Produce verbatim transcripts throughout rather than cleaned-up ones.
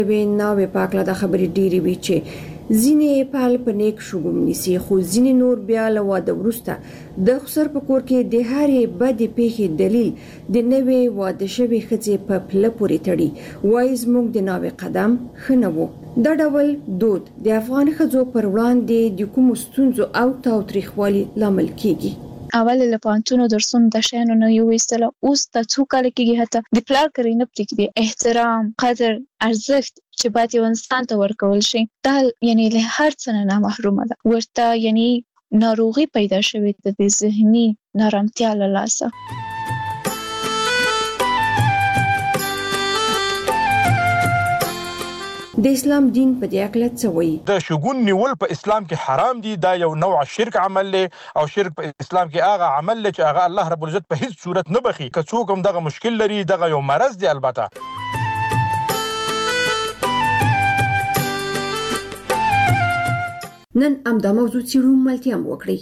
ناوې پاکله د خبرې ډېرې وي چې ځینې پال په نیک شګوم نیسي، خو ځینې نور بیا له واده وروسته د خسر په کور کې د هرې بدې پیښې دلیل د نوې واده شوې ښځې په پله پورې تړي. وایي زموږ د ناوې قدم ښه نه و. دا ډول دود د افغان ښځو پر وړاندې د کومو ستونزو او تاوتریخوالي لامل کیږي. اول له پانتونو درسونو د شیانو نه یو ویستله، اوس د څو کال کېږي حتی د پلار کړی نه پرېږدي. احترام، قدر، ارزښت چې باید یو انسان ته ورکول شي، دا یعنی له هر څه نه محرومه ده. ورته یعنی ناروغي پیدا شوې ده د ذهني نارامتیا له لاسه. د اسلام دین په دې اړه څه وایي؟ د شګون نیول په اسلام کې حرام دي. دا یو نوع شرک عمل دی او شرک په اسلام کې هغه عمل دی چې هغه الله رب العزت په هیڅ صورت نه بخي. که څوک هم دغه مشکل لري، دغه یو مرض دی. البته نن همدا موضوع څېړو، ملتیا هم وکړئ.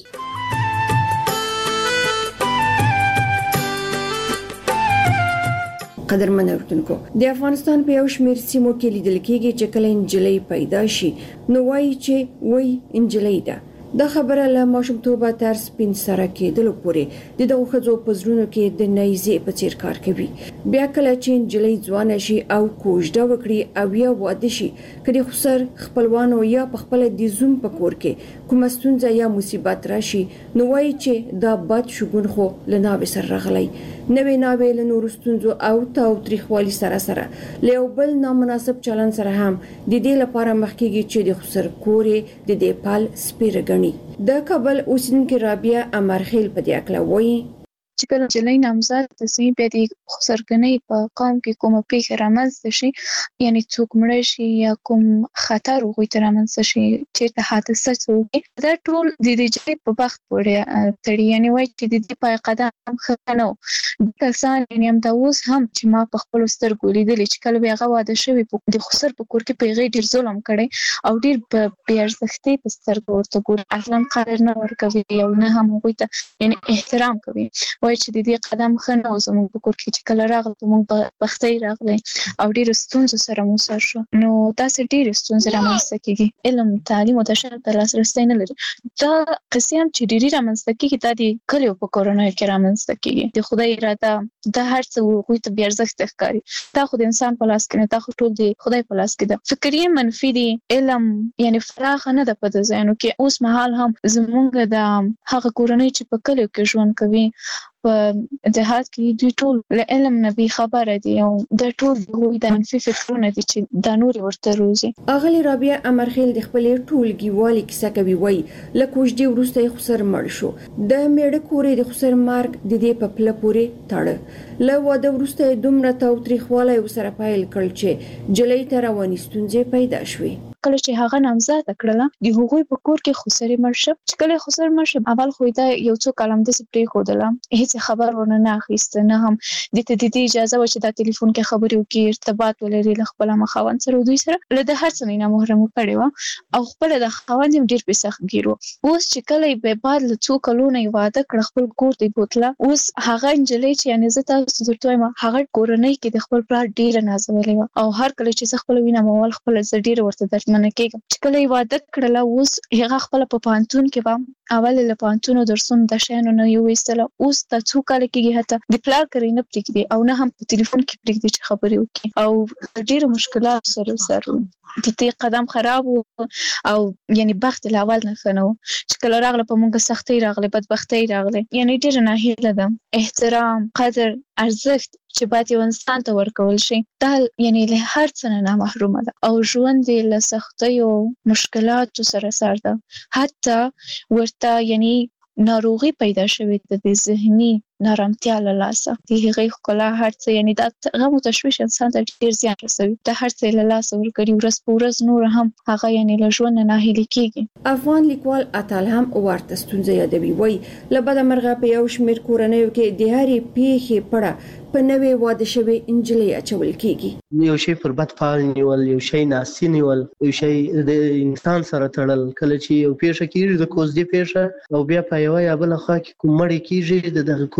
قدرمن اورېدونکو، د افغانستان په یو شمېر سیمو کې لیدل کېږي چې کله نجلۍ پیدا شي نو وایي چې وایي نجلۍ ده. دا خبره له ماشومتوبه تر سپین سره کېدلو پورې د دغو ښځو په زړونو کې د نیزې په څېر کار کوي. بیا کله چې نجلۍ ځوانه شي او کوژده وکړي او یا واده شي، که د خسر خپلوانو یا په خپله د زوم په کور کې کومه ستونزه یا مصیبت راشي نو وایي چې دا بد شګون خو له ناوې سره راغلی. نوې ناوې له نورو ستونزو او تاوتریخوالي سره سره له یو بل نامناسب چلن سره هم د دې لپاره مخ کېږي چې د خسر کور یې د دې پال سپیره ګڼي. د کابل اوسیدونکې رابعه امرخیل په دې اړه وایي چې کله نجلۍ نامزد شي، بیا د خسرګنۍ په قوم کې کومه پیښه رامنځته شي، یعنی څوک مړ شي یا کوم خطر هغوی ته رامنځته شي، چېرته حادثه وکړي، دا ټول د دې نجلۍ په بخت پورې تړي. یعنی وایي چې د دې پای قدم ښه نه و. کسان یعنی همدا اوس هم چې ما په خپلو سترګو لیدلي چې کله به هغه واده شوي د خسر په کور کې په هغې ډېر ظلم کړی او ډېر په بې ارزښتۍ په سترګو ورته ګوري، اصلا قدر نه ورکوي او نه هم هغوی ته یعنی احترام کوي. وایي چې د دې قدم ښه نه و زموږ په کور کې چې کله راغله زموږ بختۍ راغلی او ډېرو ستونزو سره مو سر شو. نو داسې ډېرې ستونزې رامنځته کېږي. علم، تعلیم او د شیانو ته لاسرسی نه لري. دا قصې هم چې ډېرې رامنځته کېږي دا د کلیو په کورنیو کې رامنځته کېږي. د خدای اراده دا هر څه هغوی ته بې ارزښته ښکاري. دا خو د انسان په لاس کې نه، دا خو ټول د خدای په لاس کې ده. فکر یې منفي دی. علم یعنې فراخه نه ده په د ذهنو کې. اوس مهال هم زموږ د هغه کورنۍ چې په کلیو کې ژوند کوي په جهاد کې دوی ټول له علم نه بې خبره دي او دا ټول هغوی د منفي فکرونه دي چې دا نورې ورته روزي. اغلې رابعه امرخیل د خپلې ټولګیوالې کیسه کوي. وایي له کوژدې وروسته یې خسر مړ شو. د میړه کور یې د خسر مرګ د دې په پله پورې تړه. له واده وروسته یې دومره تاوتریخوالی ورسره پیل کړل چې نجلۍ ته رواني ستونزې پیدا شوې. کله چې هغه نامزده کړله د هغوی په کور کې خسر مړ شو. چې کله خسر مړ شو اول خو دا یو څو کاله همداسې پرېښودله، هېڅ خبر ورنه نه اخیسته، نه هم دې ته د دې اجازه وه چې دا تلیفون کې خبرې وکړي، ارتباط ولري له خپله خاوند سره. دوی سره له د هر څه نه محرمه کړې وه او خپله د خاوند هم ډېر پرې سختګیر و. اوس چې کله یې بعد له څو کلونو یې واده کړه، خپل کور ته یې بوتله. اوس هغه نجلۍ چې یعنې زه تاسو درته وایم هغه کورنۍ کې د خپل پلار ډېره نازولې وه او هر کله چې زه خپله وینم اول خپله زه ډېره ورته دردمنه کېږم. چې کله یې واده کړله اوس هغه خپله په پوهنتون کې به اول له پوهنتونو درسونو د شیانو نه یې ویستله. اوس د څو کاله کېږي حتی د پلار کړی نه پرېږدي او نه هم په تلیفون کې پرېږدي چې خبرې وکړي او ډېرو مشکلاتو سره سر و. د دې قدم خراب و او یعنی بخت له اول نه ښه نه و. چې کله راغله په موږ سختۍ راغلی، بدبختۍ راغلی. یعنی ډېره ناهیله ده. احترام، قدر، ارزښت چې باید یو انسان ته ورکول شي، دا یعنی له هر څه نه محرومه ده او ژوند یې له سختیو مشکلاتو سره سر ده. حتی ورته یعنی ناروغي پیدا شوې ده د ذهني نارامتیا له لاسه. د هغې ښکلا هر څه یعنی دا غم او تشویش انسان ته ډېر زیان رسوي. دا هر څه یې له لاسه ورکړي. ورځ په ورځ نور هم هغه یعنی له ژوند نه ناهیلي کېږي. افغان لیکوال اتل هم ورته ستونزه یادوي. وایي له بده مرغه په یو شمېر کورنیو کې د هرې پیښې پړه په نوې واده شوې نجلۍ اچول کېږي. یو شی پر بد فعال نیول، یو شی ناسي نیول، یو شی د انسان سره تړل. کله چې یو پیښه کېږي د کوژدې پیښه او بیا په یوه یا بله خوا کې کوم مړی کېږي د دغه کوژدې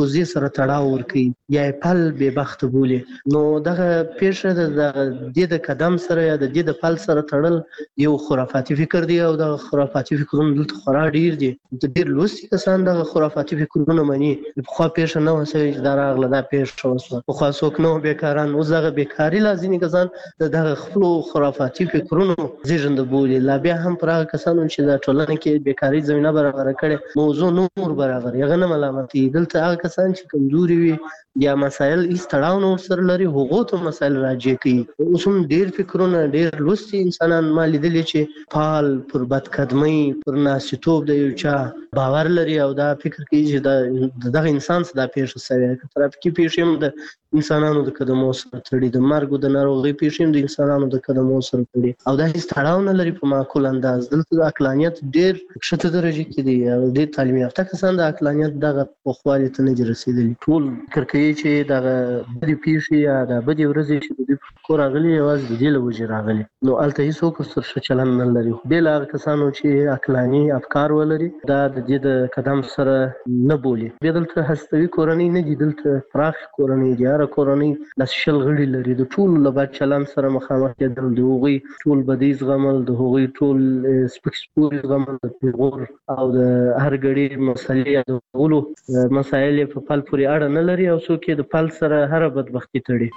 حوزې سره تړاو ورکوي یا پل بې بخت بولي. نو دغه پیښه د دې د قدم سره یا د دې د پل سره تړل یو خرافاتي فکر دی او د خرافاتي فکرونو دلته خورا ډیر دي. د ډیر لوستي کسان دغه خرافاتي فکرونه مني. پخوا پیښه نه وه چې دا راغله دا پیښه وسوه، پخوا څوک نه وو بیکاران. اوس دغه بیکاري لا ځینې کسان د دغه خپلو خرافاتي فکرونو زېږنده بولي. لا بیا هم پر هغه کسانو چې د ټولنه کې بیکاري زمینه برابره کړې موضوع نور برابر هغه نه ملامتي. دلته هغه کسان چې کمزوري وي یا مسایل هیڅ تړاو نه ورسره لري هغو ته مسایل راجع کوي. اوس هم ډېر فکرونه ډېر لوستي انسانان ما لیدلي چې فعال پر بدقدمۍ پر ناستیتوب د یو چا باور لري او دا فکر کوي چې د دغه انسان څخه دا پیښه شوې. که ترافیکي پیښې هم د انسانانو د قدمو سره تړي، د مرګ او د ناروغۍ پیښې هم د انسانانو د قدمو سره تړي او دا هیڅ تړاو نه لري په معقول انداز. دلته د عقلانیت ډېر ښکته درجې کې دي او ډېر تعلیم یافته کسان د عقلانیت دغه پوخوالي ته نه دي رسېدلي. ټول فکر کوي چې دغه بدې پیښې یا د بدې ورځې چې د دوی په کور راغلي یوازې د دې له وجې راغلي. نو هلته هېڅوک ورسره ښه چلند نه لري. بې له هغه کسانو چې عقلاني افکار ولري دا د دې د قدم سره نه بولي. بیا دلته هستوي کورنۍ نه دي، دلته پراخ کورنۍ دي. هره کورنۍ لس شل غړي لري. د ټولو له بد چلند سره مخامخ کېدل، د هغوی ټول بدۍ زغمل، د هغوی ټول سپک سپوري زغمل، د پیغور او د هر ګړي مسلې یادولو مسایل یې په پل پورې اړه نه لري او څوک یې د پل سره هره بدبختي تړي.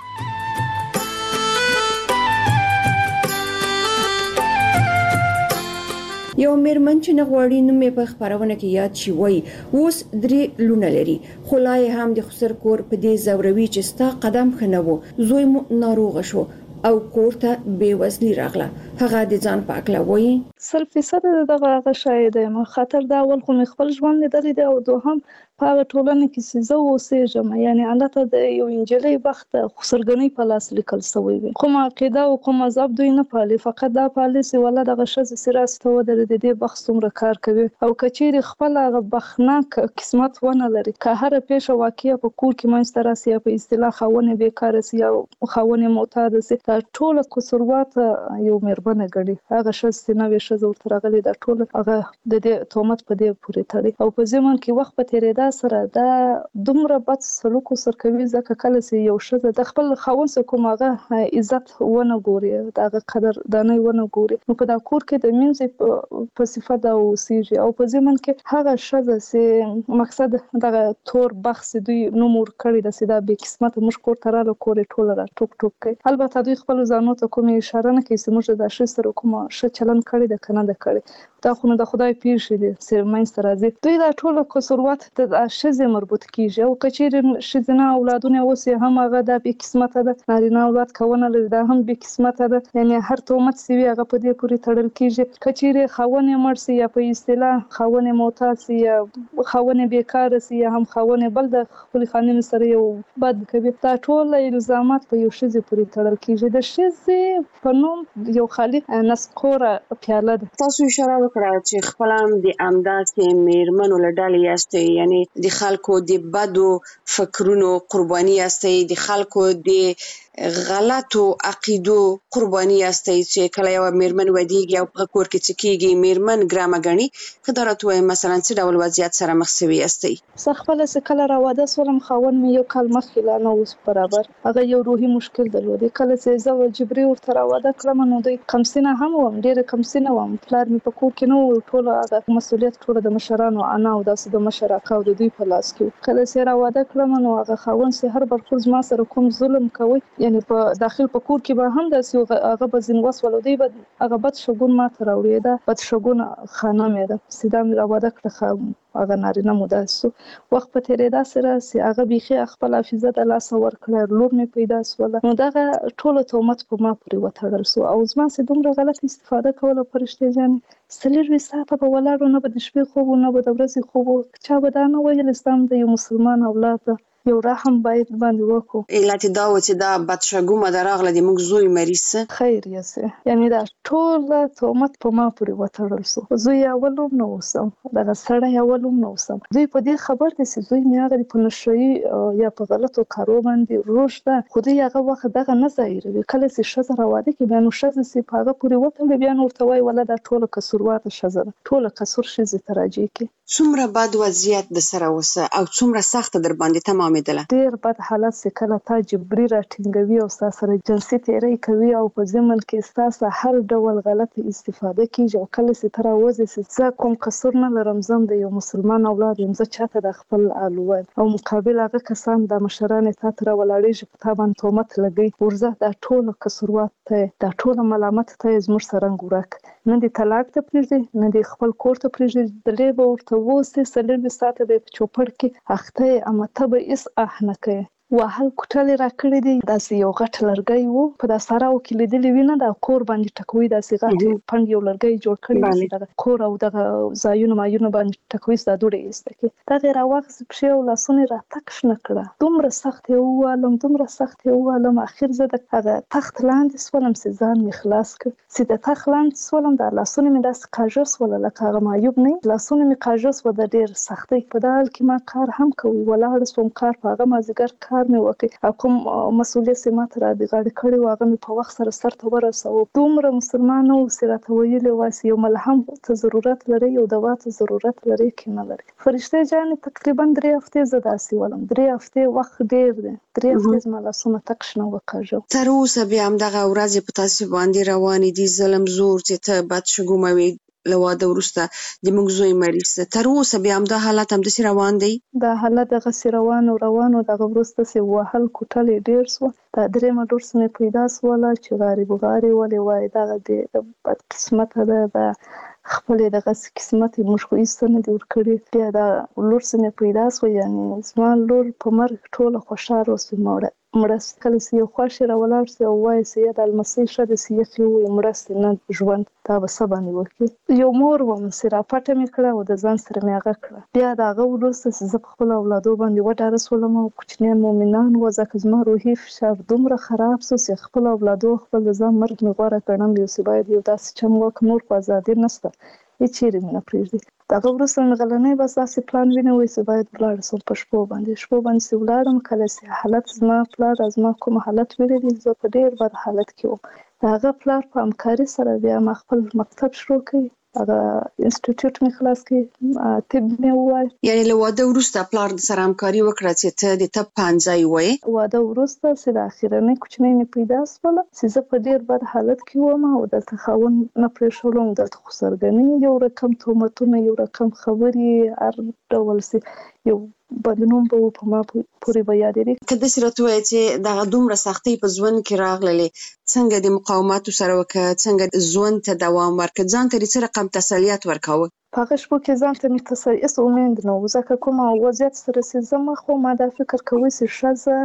یو میرمن چې نه غواړي نوم یې په خپرونه کې یاد شي وایي اوس درې لونه لري، خو لا یې هم د خسر کور په دې زوروي چې ستا قدم ښه نه و، زوی مو ناروغه شو او کور ته بې وزلي راغله. هغه د ځان په هکله وایي سل فیصد دغه هغه شاید یم. خطر دا اول خو مې خپل ژوند لیدلی دی او دوهم په هغه ټولنه کې چې زه اوسېږم، یعنې هلته د یو نجلۍ بخت د خسرګنۍ په لاس لیکل سوی وي. کوم عقیده او کوم مذهب دوی نه پالي، فقط دا پالي چې والله دغه ښځې چې راسته ودرېدې د دې بخت څومره کار کوي او که چیرې خپل هغه بختناک قسمت ونه لري، که هره پیښه واقعه په کور کې منځته راسي یا په اصطلاح خاوند یې بېکاره سي یا خاوند یې معتاده سي، دا ټوله قصوروات یو مېرمنه ګڼي. هغه ښځه چې نوې ښځه ورته راغلې دا ټوله هغه د دې تهمت په دې پورې تړي او په ضمن کې وخت په تېرېدا سره دا دومره بد سلوک ورسره کوي ځکه کله چې یو ښځه د خپل خاوند څخه کوم هغه عزت ونه ګوري، د هغه قدردانۍ ونه ګوري، نو په دا کور کې د مینځې په صفت دا اوسېږي او په ضمن کې هغه ښځه چې مقصد دغه تور بخت چې دوی نوم ورکړی ده چې دا بې قسمته موږ کور ته راغله کور یې ټوله را ټوک ټوک کوي. البته دوی خپلو ځانونو ته کومې اشاره نه کوي چې موږ د ښځې سره کومه ښه چلند کړی ده که نه ده کړی. دا خو نو د خدای پیښې دي چې منځته راځي. دوی دا ټوله قصوروات د ښځې مربوط کېږي او که چیرې ښځینه اولادونه اوس یې هم هغه دا بې قسمته ده، نارینه اولاد که ونه لري دا هم بې قسمته ده، یعنې هر تهمت چې وي هغه په دې پورې تړل کېږي. که چیرې خاوند یې مړ سي یا په اصطلاح خاوند یې معتاد سي یا خاوند یې بېکاره سي یا هم خاوند یې بل د خپلې خانمې سره یو بد کوي، دا ټوله الزامات په یو ښځې پورې تړل کېږي. د ښځې په نوم یو خالي نسکوره پیاله ده. تاسو اشاره وکړه چې خپل هم د همداسې مېرمنو له ډلې یاستئ، یعنې د خلکو د بدو فکرونو قرباني یاستئ، د خلکو د غلطو عقیدو قرباني یاستئ چې کله یوه مېرمن ودیږي او په کور کې څه کېږي مېرمن ګرامه ګڼي. که دا راته ووایئ مثلا څه ډول وضعیت سره مخ سوي یاستئ؟ زه خپله چې کله راواده شولم خاوند مې یو کال مخکې لا نه اوس برابر، هغه یو روحي مشکل درلودی. کله چې زه جبري ورته راواده کړم نو دوی کمسینه هم وم، ډېره کمسینه وم، پلار مې په کور کې نه و، ټوله هغه مسؤلیت ټوله د مشرانو انا او داسې د مشر اکا او د دوی په لاس کې و. کله چې راواده کړم نو هغه خاوند چې هر برخور زما سره کوم ظلم کوي، یعنې په داخل په کور کې به هم داسې هغه به ځین وسول او دوی به هغه بد شګون ما ته راوړي. دا بد شګونه خانه مې ده چې دا مې راواده کړه هغه نارینه مو داسې شو. وخت په تېرېدا سره چې هغه بیخي خپل حافظه د لاسه ورکړه، لور مې پیدا شوله، نو دغه ټوله تهمت په ما پورې وتړل شو او زما چې دومره غلط استفاده کوله فرښتې جانې څلېرویشت ساعته به ولاړو، نه به د شپې خوب و نه به د ورځې خوب و. چا به دا نه ویل اسلام د یو مسلمان اولاد ده، یو رحم باید باندې وکړو. علت دا و چې دا بدشګومه ده راغله د موږ زوی مریض څه خیر یې یعنې دا ټوله تهمت په ما پورې وتړل شو. زوی یې اول هم نه اوسم، دغه سړی اول هم نه اوسم. دوی په دې خبر دي چې زوی مې هغه په نشهیي یا په غلطو کارو باندې روږ ده، خو دوی هغه وخت دغه نه ظاهروي. کله چې ښځه راواده کړي بیا نو ښځه چې په هغه پورې وتړي بیا نو ورته وایي والله دا ټوله قصوروات ښځه ده، ټوله قصور ښځې ته راجع کړي. څومره بد وضعیت د سره وسه او څومره سخت در باندې تمامېدله؟ ډیر بد حالت چې کله تا جبري راټینګوي او ستا سره جنسي تیری کوي او په ضمن کې ستاسو هر ډول غلطه استفاده کیږي او کله چې تر اوسه چې زه کوم قصور نه لرم، زم د یو مسلمان اولاد یم، زه چاته د خپل الوان او مقابل هغه کسان د مشران ته تر ولاړېږي په تا باندې تهمت لګي، ورزه دا ټول قصوروات ته دا ټول ملامت ته زموږ سره ګورک نه دي طلاق ته پریږدي، نه دي خپل کور ته پریږدي، د لیبه ورته ووسي څلور ساعته به په چوپړ کې اخته اما ته به اس اح نه کوي. وهل کوټلې را کړې دي، داسې یو غټ لرګی وو په دا ساراو کې لیدلې وینه د کور باندې ټکوي، داسې غټ پند یو لرګی جوړ کړی دی د کور او د ځایونو مایونو باندې ټکوي دا دوړې ایسته کې دا غیر واخص پښې او لاسونه را تک شنه کړه. دومره سخت یو عالم دومره سخت یو عالم اخر زه د هغه تخت لاندې سولم چې ځان می خلاص کړ، چې د تخت لاندې سولم د لاسونه می داسې کاژس ولا لکه هغه معیوب نه لاسونه می کاژس و د ډیر سختۍ په دال کې ما کار هم کوي ولاړ سوم کار په هغه مازیګر کار مې وکړ او کوم مسؤلیت چې ما ته را دي غاړه کړی و هغه مې په وخت سره سرته ورساو. دومره مسلمانو سره ویلي واسي یو ملهم ته ضرورت لري یو دوا ته ضرورت لري کې نه لري. فرشته جان تقریبا درې هفتې زه داسې ولم، درې هفتې وخت ډیر دی، درې هفتې زما لاسونه تک شنه وکاږو. تر اوسه بیا هم دغه ورځې په تاسو باندې روانې دي، ظلم زور چې ته بد شګوموي له واده وروسته د موږ زوی مریض ته، تر اوسه بیا هم دا حالت همداسې روان دی؟ دا حالت دغسې روان او روان او دغه وروسته چې وهل کوټل ډیر سو، دا درېیمه ډورس مې پیدا سوله چې غاري بغاري ولې وایي دغه د بد قسمته ده، د خپلې دغسې قسمت یې موږ خو ایسته نه دي ورکړي. بیا دا لور چې مې پیدا سوه، یعنې زما لور په مرګ ټوله خوشحاله اوسوي، مړه مړه کله چې یو خوښ را ولاړ سي او وایي چې یا د لمسۍ ښه ده چې یخې ووایي مړه سي نه ژوند دا به څه باندې وکړي. یو مور وم چې راپټه مې کړه او د ځان سره مې هغه کړه. بیا د هغه وروسته چې زه په خپلو اولادو باندې وډاره سولم او کوچنیان مؤمنان وو، ځکه زما روحي فشار دومره خراب سو چې خپلو اولادو خپل د ځان مرګ مې غوره ګڼم، یو چې باید یو داسې چم وکړم نور په ازادي نشته هېڅ چیرې مې نه پرېږدي. د هغه وروسته مې غلنی بس داسې پلان ونیوی چې باید ولاړه شم په شپو باندې شپو باندې چې ولاړم. کله چې حالت زما پلار زما کوم حالت ولیدل، زه په ډېر بد حالت کې وم. د هغه پلار په همکاري سره بیا ما خپل مکتب شروع کړی، هغه انسټیټیوټ مې خلاص کړی، طب مې ووایه. یعنې له واده وروسته پلار سره همکاري وکړه چې ته د طب پوهنځی ووایې؟ واده وروسته چې د اخرنۍ کوچنۍ مې پیدا سوله چې زه په ډېر بد حالت کې وم او دلته خاوند نه پرېښولم، دلته خو سرګنۍ یو رقم تهمتونه یو رقم خبرې هر ډول چې یو بدنوم به په ما پورې به یادېږي. که داسې راته ووایې چې دغه دومره سختۍ په ژوند کې راغللې، څنګه د مقاوماتو سره وکړه، څنګه ژوند ته دوام ورکړه، ځان ته دې څه رقم تسلیت ورکاوه؟ په هغه شپو کې ځان ته مې تسل هېڅ امید نه و، ځکه کوم وضعیت سره چې زه مخ وم ما دا فکر کوی چې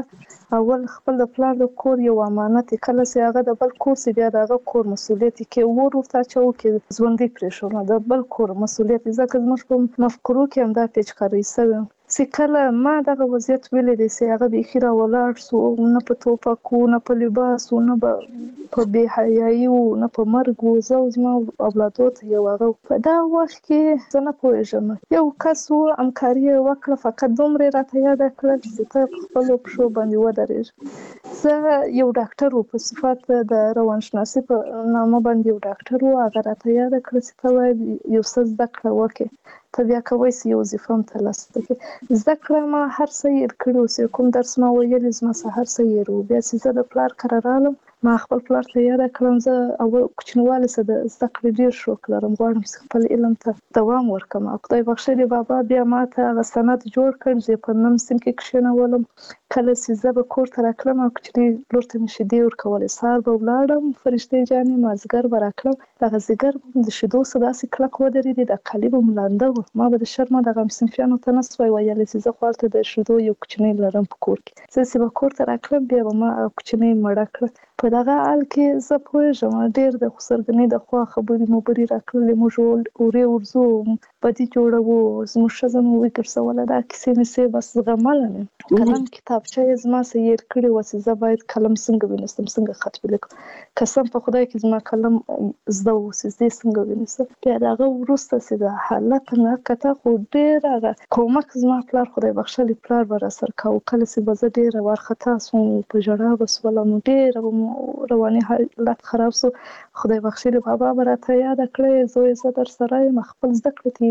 ښځه اول خپل د پلار د کور یو امانت، کله چې هغه د بل کور چې بیا د هغه کور مسؤلیت کې ور ورته اچوو کې ژوندۍ پرېښودم د بل کور مسؤلیت، ځکه زموږ په مفکورو کې همدا پیچکارۍ سوې چې کله ما دغه وضعیت ولیدې چې هغه بیخي را ولاړ سو، نه په ټوپک نه په لباس نه په بې حیایي نه په مرګ و، زه او زما اولادو ته یو هغه په دا وخت کې زه نه پوهېږم یو کس و همکاري یې وکړه، فقط دومره یې راته یاده کړل چې ته په خپلو پښو باندې ودرېږه. زه یو ډاکټر و په صفت د روانشناسي په نامه باندې یو ډاکټر و، هغه راته یاده کړه چې ته باید یو څه زده کړه وکړې، ته بیا کوی چې یو وظیفه هم ترلاسه کړې. زده کړه ما هر څه هېر کړي اوس، کوم درس ما ویلي زما څه هر څه هېر و. بیا چې زه د پلار کره رالم ما خپل پلار ته یاده کړم زه اول کوچنیوالي څه د زده کړې ډېر شوق لرم، غواړم چې خپل علم ته دوام ورکړم. او خدای بخښلي بابا بیا ما ته هغه سند جوړ کړ چې په نهم صنف کې کښېنولم. کله چې زه به کور ته راتلم او کوچنۍ لور ته مې شیدې ورکولې، سهار به ولاړم فرشتې جانې مازدیګر به راکړم، دغه ځیګر به د شیدو څه داسې کلک ودرېدې د کالي به م لانده وه. ما به د شرمه دغه صنفیانو ته نه سوای ویلی چې زه خو هلته د شیدو یو کوچنۍ لرم په کور کې. زه چې به کور ته راتلم بیا به ما کوچنۍ مړه کړه. په دغه حال کې زه پوهېږم ډېر د خسرګنۍ د خوا خبرې مبرې راکړلې، موږ اورې ورځو بدي جوړوو، زموږ ښځه مو وګرځوله، دا کیسې مې سې بس زغمله مې. قلم کتابچه یې زما څه هېر کړې وه چې زه باید قلم څنګه ونیسم، څنګه خط ولیکم. قسم په خدای کې زما قلم زده و چې زه یې څنګه ونیسم. بیا د هغه وروسته چې د حالت نه کته خو ډېر هغه کومک زما پلار خدای بخښلي پلار به راسره کوو. کله چې به زه ډېره وارخطا سوم په ژړا به سولم، ډېره به رواني حالت خراب سو، خدای بخښلي بابا به راته یاده کړی زویه زه در سره یم، خپل زده کړې ته یې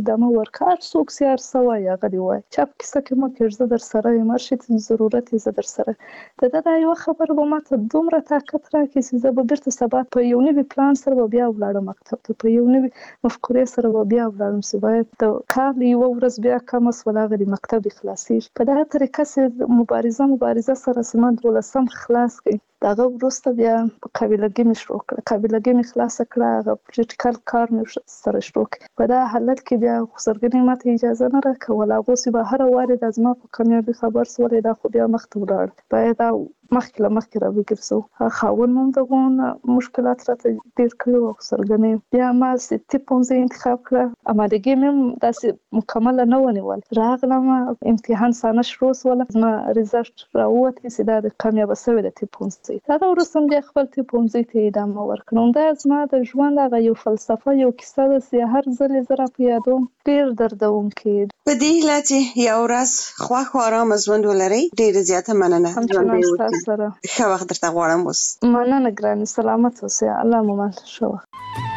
ادامه ورکړ. څوک سیار سوای هغه دی وای چا په کیسه کې ما کې زه در سره مرشد ضرورت زه در سره د دا یو خبر به ماته دومره طاقت راکړي چې زه به بیرته سبا په یو نوی پلان سره بیا ولاړم مکتب ته، په یو نوی مفکورې سره بیا ولاړم چې باید د کار یو ورځ بیا کم اس ولاغه د مکتب خلاصي. په دغه طریقه چې مبارزه مبارزه سره سیمه دولسم خلاص کړي. دغه وروسته بیا قابلګي مې شروع کړه، قابلګي مې خلاص کړه، هغه پریکټیکل کار مې سره شروع کړ. په دا حالت کې بیا خسرګنې ماته اجازه نه راکوله، هغه سی به هر واره د ازما په کامیابی خبر سولې دا خو بیا مخته ولاړ. باید دا مخکې له مخکې را وګرځو. خاون هم دغه مشکلات راته ډېر کړي وو خسرګنې. بیا ما ستې پونځه انتخاب کړه، امادګي مې داسې مکمل نه ونیول. راغلم امتحان سانه شروع سول، ما ریزلټ راووت چې دا د کامیاب شوی د تی پونځه. دا ورسم بیا خپل تی پونځه ته ادامه ورکړم. دا زما د ژوند هغه یو فلسفه یو کیسه ده چې هر ځل زه په یادوم ډېر دردونکې. په دې هیله چې یو ورځ خوښ او ارام ژوند ولرئ. ډېره زیاته مننه. همچنان سره ښه وخت درته غواړم. اوس مننه ګرانې، سلامت اوسئ. الله مو مل ښه وخت.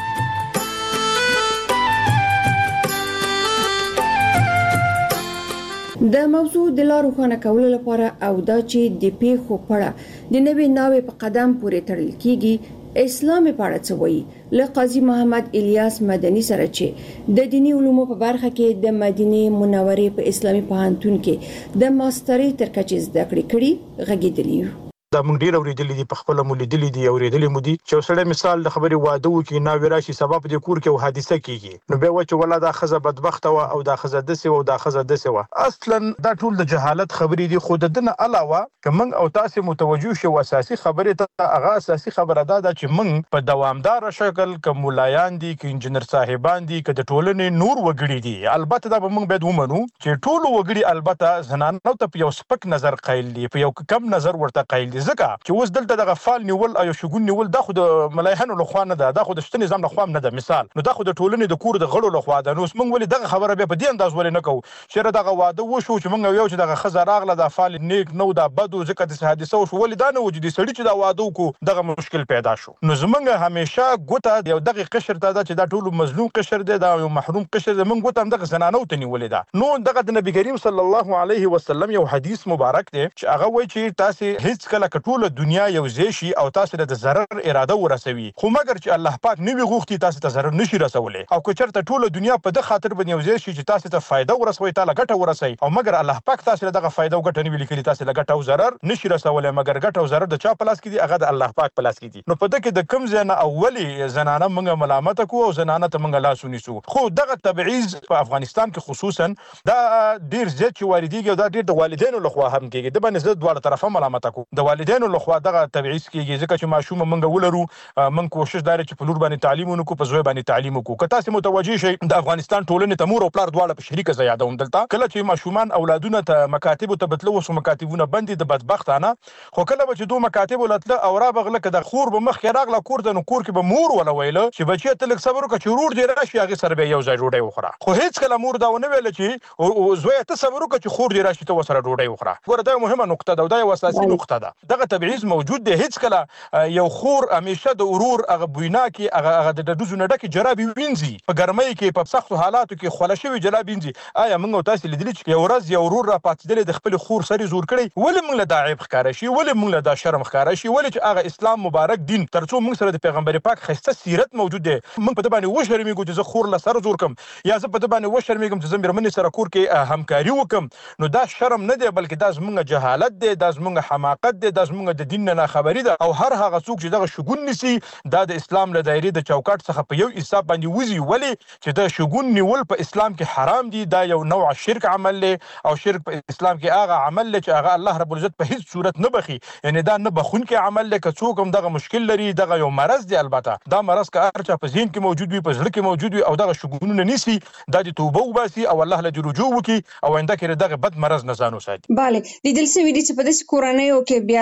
د موضوع د لا روښانه کولو لپاره او دا چې د پیښو پړه د نوې ناوې په قدم پورې تړل کیږي، اسلام په اړه څه وایي له قاضي محمد الیاس مدني سره چې د دینی علومو په برخه کې د مدینه منورې په اسلامي پوهنتون کې د ماسترۍ تر کچې زده کړې کړي غږیدلی. دا موږ ډیر اوریدلې دي، په خپل مولیدلې دي، اوریدلې مو دي چې وسړی مثال د خبرې واده وکي ناوې راشي سبب د کور کې حادثه کیږي، نو به و چې ولا دا خزه بدبخت و او دا خزه دسه او دا خزه دسه و. اصلا دا ټول د جهالت خبرې دي. خود دنه علاوه کوم او تاسو متوجه شو اساسي خبره ته هغه اساسي خبره ده چې موږ په دوامدار شکل کوم مولایان دي، کې انجنیر صاحبان دي، کې د ټولنې نور وګړي دي. البته دا به موږ باید ومنو چې ټول وګړي البته زنانو ته یو سپک نظر قایل دي، په یو کم نظر ورته قایل دي، ځکه چې اوس دلته د غفال نیول او شګون نیول دا خو د ملایانو له خوا نه ده، دا خو د شته نظام له خوا نه ده. مثال نو دا خو د ټولنې د کور د غړو له خوا ده. نو موږ ولې دغه خبره به په دې انداز ولې نه کوو چې دغه واده وشو چې موږ یو چې دغه خزه راغله د فال نیک نو دا بدو ځکه د حادثه وشو، ولې دا نه وجودي سړی چې دا واده وکړو دغه مشکل پیدا شو. نو زمونږ همیشه ګوته یو دغه قشر ته ده چې دا ټول مظلوم قشر دی، دا یو محروم قشر دی. موږ ګوته هم دغه زنانو ته نیولې ده. نو دغه د نبی کریم صلی الله علیه وسلم یو حدیث مبارک دی چې هغه وایي چې تاسو هیڅ کله ټول دنیا یو شي او تاسو د ضرر اراده ورسوي، خو مګر چې الله پاک نوی غوښتي تاسو ته ضرر نشي رسولای. او که چېرته ټول دنیا په د خاطر باندې یو ځای شي چې تاسو ته فائدہ ورسوي، تعالی ګټه ورسوي، او مګر الله پاک تاسو له دغه فائدہ او ګټه نه ویل کړي، تاسو له ګټه او ضرر نشي رسولای، مګر ګټه او ضرر د چا په لاس کې دي؟ هغه د الله پاک په لاس کې دي. نو په دغه د کم ځای نه اولی زنانه موږ ملامت کوو او زنانه ته موږ لاس ونیسو. خو دغه تبعیض په افغانستان کې خصوصا دا ډیر زیات چې واردېږي او دا ډیر د والدینو لخوا هم کېږي. د باندې زه دواړه طرفه ملامت کوم، د والدینو لخوا دغه تبعیض کېږي ځکه چې ماشوم موږ ولرو، موږ کوشش دار چې په لور باندې تعلیم ونکو، په زوی باندې تعلیم وکړو. که تاسو متوجي شئ د افغانستان ټولنې ته مور او پلار دواړه په شریکه زیادون دلته کله چې ماشومان اولادونه ته مکاتب ته بتلو وسو مکاتبونه بندي د بدبختانه، خو کله چې دوه مکاتب ولتله او را بغله کده خور به مخ کې راغله کور ته، نو کور کې به مور ولا ویل چې بچی ته لک صبر وکړه چې ورور دې راشي هغه سره به یو ځای ډوډۍ وخوره. خو هیڅ کله مور دا ونه ویل چې زوی ته صبر وکړه چې خور دې راشي ته وسره ډوډۍ وخوره. ګوره دا مهمه نقطه ده، دا یو اساسي نقطه ده. دغه تبعیض موجود دی. هیڅ کله یو خور همیشه د ورور هغه بوینا کې هغه هغه د دزو نه ډکه جرابي وینځي، په ګرمۍ کې په سختو حالاتو کې خوله شوی جرابي وینځي. آیا موږ تاسو لیدلی چې یو ورځ یو ورور را پاتېدل د خپل خور سره زور کړي؟ ولې موږ له دا عیب ښکاره شي؟ ولې موږ له دا شرم ښکاره شي؟ ولې چې هغه اسلام مبارک دین ترڅو موږ سره د پیغمبر پاک خسته سیرت موجود دی، موږ په دې باندې وشرمېږو چې زه خور له سره زور کوم، یا زه په دې باندې وشرمېږم چې زه مېرمنې سره کور کې همکاري وکم؟ نو دا شرم نه دی، بلکې دا زموږ جهالت دی، دا زموږ حماقت دی، دا زموږ د دین نه خبري ده. او هر هغه څوک چې دغه شګون نسی دا د اسلام له دایرې د چوکاټ څخه په یو حساب باندې وځي. ولې چې د شګون نیول په اسلام کې حرام دي، دا یو نوع شرک عمل دی، او شرک په اسلام کې هغه عمل دی چې هغه الله رب العزت په هیڅ صورت نه بخي، یعنی دا نه بخون کې عمل دی. که څوک هم دغه مشکل لري، دغه یو مرض دی، البته دا مرض که هر چا په ذهن کې موجود وي، په زړه کې موجود وي، او دغه شګونونه نیسي، دا د توبه وباسي او الله له رجوع وکړي او آینده کې دغه بد مرض نه ځان وساتي. bale لیدل سوي دي چې په داسې کورنیو کې بیا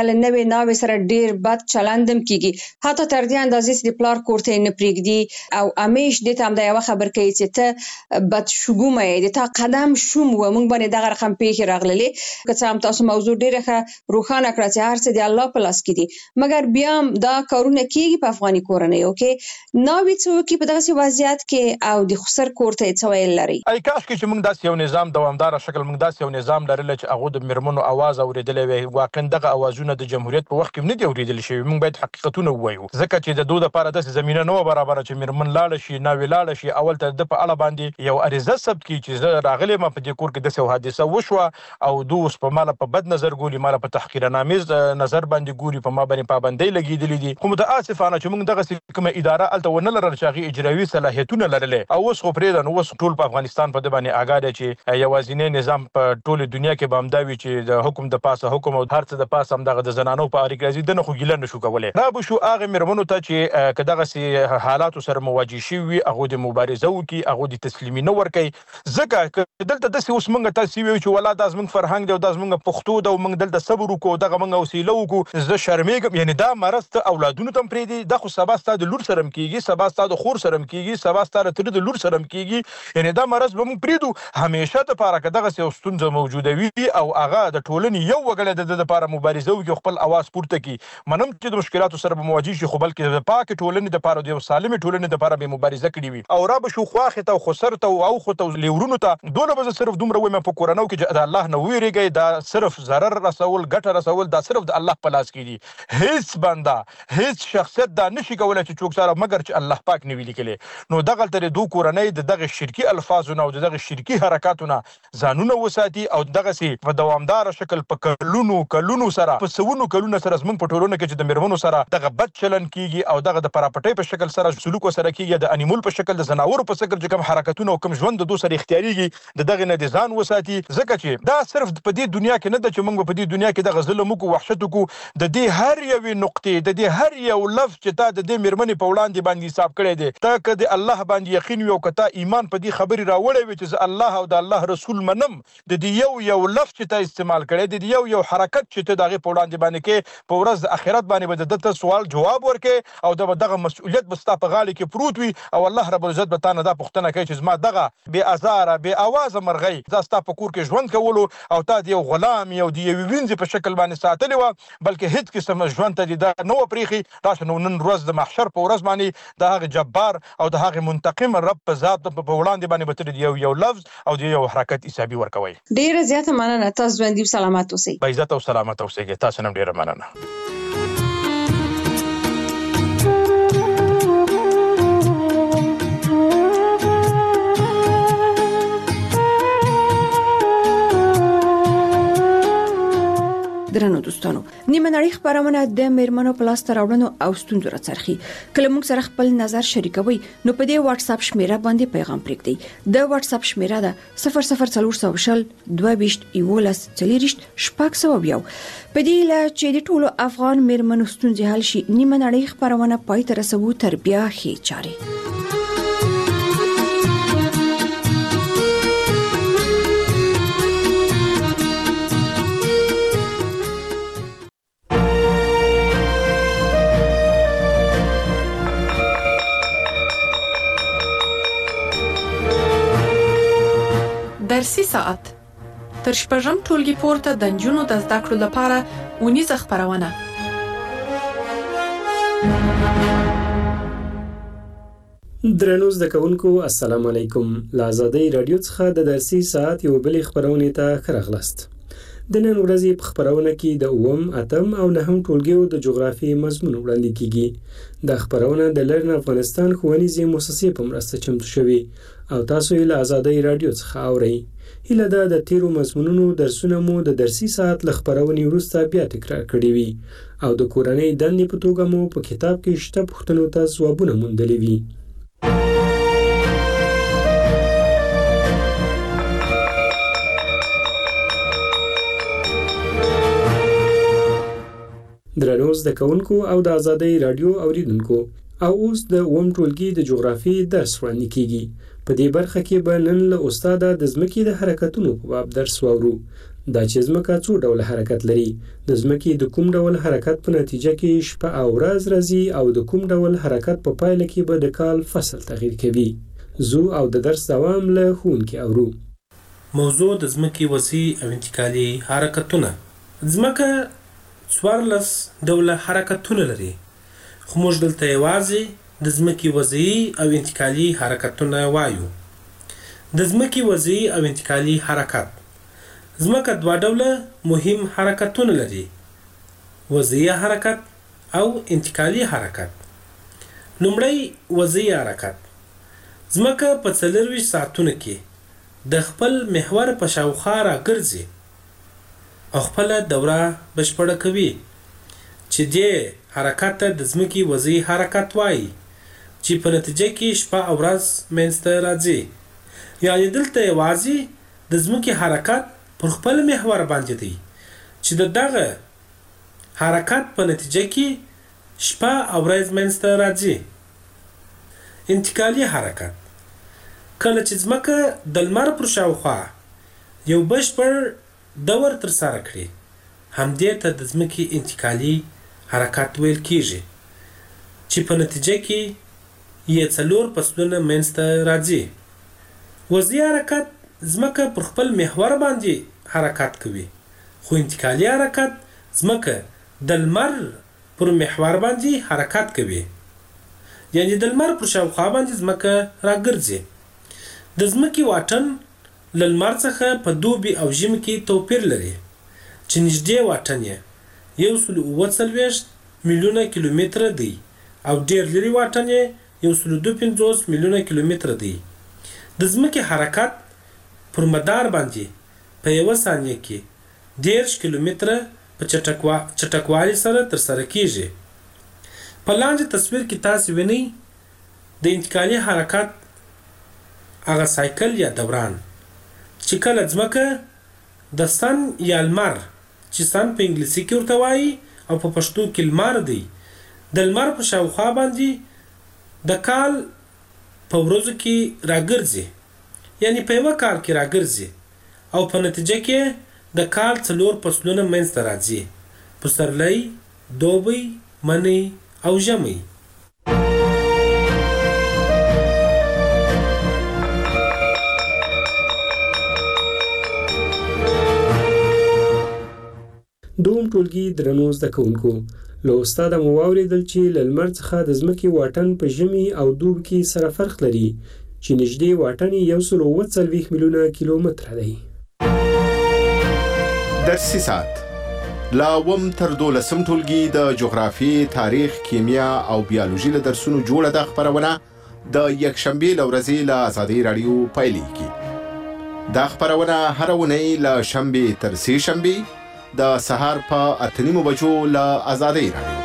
له نوې ناوې سره ډیر بد چلندم کیږي، حتی تر دې اندازې چې د پلار کوړته نه پریږدي او امیش د تام د یو خبر کوي چې ته بد شګومه د تا قدم شوم و مونږ باندې دغه رقم پیښ راغللې که څام تاسو موضوع ډیره روښانه کړه چې هر څه د الله په لاس کې دي، مګر بیا دا کارونه کیږي په افغاني کورنۍ کې ناوې څوک په دغه وضعیت کې او د خسر کوړته څه ویل لري. ای کاش کې چې موږ داسې یو نظام دوامدار شکل موږ داسې یو نظام لرل چې هغه د مرمنو आवाज اوریدلې وي. واقعا دغه اوازونه د جمهوریت په وخت کې نه دی اوریدل شوی. موږ باید حقیقتونه ووایو ځکه چې د دوه لپاره د زمينه نو برابر چې مرمن لاړ شي ناوې لاړ شي اول ته د په اړه باندې یو اریزه ثبت کی چې زه راغلی ما په دې کور کې د څه حادثه وشوه او دوی په مال په بد نظر ګوري مال په تحقیرنامز نظر باندې ګوري په ما باندې پابندۍ لګیدلې دي. خو متاسفانه چې موږ دغه کومه اداره الته ونه لرل چې هغه اجرایي صلاحیتونه لرلې او اوس خو پرې د نو ټول په افغانستان په د باندې آګاده چې یوازینی نظام په ټول دنیا کې بامداوي چې د حکم د پاسه حکم او هر څه د پاسه هم دغه د زنانو په اړه راځي د نه خو ګیله نشو کولای. را به شو هغه مرمنو ته چې کداغه سي حالات سره مواجه شي وي هغه د مبارزه وکي هغه د تسلیمي نه ور کوي ځکه دلته د اوس موږ تاسو ویو چې ولادت از موږ فرهنګ دی او د موږ پښتو د موږ دلته صبر وکړو دغه موږ وسیله وکړو زه شرمېږم یعنی دا مرسته اولادونو تم پرې دي د خو سبا ستاسو د لور سره کیږي سبا ستاسو د خور سره کیږي سبا ستاسو تر د لور سره کیږي یعنی دا مرز به موږ پریدو همیشه د پاره کداغه یو ستونزه موجوده وي او هغه د ټولنې یو وګړه د لپاره مبارزه وکړي خپل اواز پورته کی منم چې د مشکلاتو سره مواجه شي خو بلکې د پاک ټولنې د لپاره د یو سالم ټولنې د لپاره به مبارزه کړي وي او را به شو خواخه ته خسر ته او خو ته لیورونو ته دوله به صرف دومره وای په کورانو کې د الله نه ویریږي دا صرف zarar رسول ګټه رسول دا صرف د الله په لاس کې دي. هیڅ بنده هیڅ شخصیت دا نشي کولای چې څوک سره مګر چې الله پاک نه ویلي کړي نو دغه تر دوه کورنۍ د دغه شرکی الفاظونه او دغه شرکی حرکتونه ځانونه وساتي او دغه سي په دوامدار شکل په کلونو کلونو سره په سونو کلونو سره زمون په ټولنه کې چې د مرمنو سره دغه بد چلن کیږي او دغه د پراپټۍ په شکل سره سلوک سره کیږي د انیمول په شکل د زناورو په شکل چې کوم حرکتونه او کوم ژوند د دوه سره اختیاريږي د دغه نه ځان وساتي ځکه چې دا صرف په دې دنیا کې نه د چې موږ په دې دنیا کې د ظلم او وحشت کو د دې هر یو نقطې د دې هر یو لفظ چې تا د دې مرمنې په وړاندې باندې حساب کړی دی تا کده الله باندې یقین یو کته ایمان په دې خبري راوړی وي چې الله او د الله رسول منم د دې یو یو لفظ چې تا استعمال کړی دی یو یو حرکت چې ته دغه په وړاندې باندې کې په ورځ د اخرت باندې به د سوال جواب ورکې او د دغه مسؤلیت بستا په غاړه کې پروت وي او الله رب العزت به تانه دا پوښتنه کوي چې زما دغه بے ازاره بے आवाज مرغۍ زستا په کور کې ژوند کولو او تا دی غلام یو دی وینځ په شکل باندې ساتلی و بلکې هیڅ قسم ژوند ته دا نو پریخي تاسو نو نن ورځ د محشر په ورځ باندې د هغه جبار او د هغه منتقم رب په ذات په وړاندې باندې به یو یو لفظ او د یو حرکت حسابي ورکوي. ډیره زیاته مننه تاسو باندې سلامات اوسئ. با عزت او سلامت اوسئ. تاسو نن ډیره مننه. درنو دوستانو نیمه نړۍ خبرونه د میرمنو پلاستر راوړنو او ستوندو راڅرخي کله موږ سره خپل نظر شریکوي نو په دې واتس اپ شمیره باندې پیغام پرېږدئ. د واتس اپ شمیره ده صفر صفر څلور سوه شل دوه ویشت یولس څلوېښت شپږ سوه یو. په دې لا چې د ټولو افغان میرمنو ستونزې حل شي نیمه نړۍ خبرونه پای ته رسوو تر بیا ښې چارې. درسي ساعت تر شپږم ټولګي پورته د نجونو د زده کړو لپاره اونیزه خبرونه. درنو زده کوونکو السلام علیکم. له آزادۍ رادیو څخه د درسي ساعت یو بل خبرونه ته ښه د نن ورځې په خبرونه کې د اووم اتم او نهم ټولګیو د جغرافي مضمون وړاندې کیږي. د خبرونه د لرن افغانستان ښوونیزې مؤسسې په مرسته چمتو شوی او تاسو یې له آزادۍ رادیو څخه اورئ. هیله ده د تیرو مضمونونو درسونه مو د درسي ساعت له خبرونې وروسته بیا تکرار کړي وي او د کورنۍ دندې په توګه مو په کتاب کې شته پوښتنو ته ځوابونه موندلي وي. درنو زده کوونکو او د آزادۍ رادیو اوریدونکو او اوس د اووم ټولګي د جغرافي درس وړاندې کیږي. په دې برخه کې به نن له استاد د ځمکې د حرکتونو په باب درس واورو. دا چې ځمکه څو ډول حرکت لري، د ځمکې د کوم ډول حرکت په نتیجه کې شپه او ورځ راځي او د کوم ډول حرکت په پایله کې به د کال فصل تغییر کوي. زو او د درس دوام له ښوونکي اورو. موضوع د ځمکې وضعي او انتقالي حرکتونه. ځمکه څوارلس ډوله حرکتونه لري، خو موږ دلته یوازې د ځمکې وضعي او انتقالي حرکتونه وایو. د ځمکې وضعي او انتقالي حرکت. ځمکه دوه ډوله مهم حرکتونه لري، وضعي حرکت او انتقالي حرکت. لومړی وضعي حرکت. ځمکه په څلرویشت ساعتونو کې د خپل محور په شاوخوا راګرځي او خپله دوره بشپړه کوي، چې دې حرکت ته د ځمکې وضعي حرکت وایي، چې په نتیجه کې شپه او ورځ منځته راځي. یعنې دلته یوازې د ځمکې حرکت پر خپل محور باندې دی، چې د دغه حرکت په نتیجه کې شپه او ورځ منځته راځي. انتقالي حرکت. کله چې ځمکه د لمر پر شاوخوا یو بشپړ دور ترسره کړي، همدې ته د ځمکې انتقالي حرکت ویل کېږي، چې په نتیجه کې یې څلور فصلونه منځته راځي. وضعي حرکت ځمکه پر خپل محور باندې حرکت کوي، خو انتقالي حرکت ځمکه د لمر پر محور باندې حرکت کوي، یعنی د لمر پر شاوخوا باندې ځمکه راګرځي. د ځمکې واټن له لمر څخه په دوبي او ژمي کې توپیر لري، چې نږدې واټن یې یو سل اووه څلوېښت میلیونه کیلومتره دی او ډېر لرې واټن یې یو سل دوه پنځوس میلیونه کیلومتره دی. د ځمکې حرکت پر مدار باندې په یوه ثانیه کې دېرش کیلومتره په چټکوا چټکوالي سره ترسره کېږي. په لاندې تصویر کې تاسو وینئ د انتقالي حرکت هغه سایکل یا دوران، چې کله ځمکه د سن یا لمر، چې سن په انګلیسي کې ورته وایي او په پښتو کې لمر دی، د لمر په شاوخوا باندې د کال په ورځو کې راګرځي، یعنی په یوه کال کې راګرځي او په نتیجه کې د کال څلور فصلونه منځته راځي: پسرلی، دوبی، منی او ژمی. دوم ټولګي درنو زده کوونکو، له استاده مو واورېدل چې له لمر څخه د ځمکې واټن په ژمي او دوبي کې سره فرق لري، چې نږدې واټن یې یو سل اووه څلوېښت میلیونه کیلومتره دی. درسي ساعت لا اووم تر دولسم ټولګي د جغرافیې، تاریخ، کیمیا او بیالوژي له درسونو جوړه ده خپرونه د یکشنبې له ورځې له ازادۍ راډیو پیلېږي. دا خپرونه هره اونۍ له شنبې تر سې شنبې د سهار په اته نیمو بجو له ازادۍ راډیو.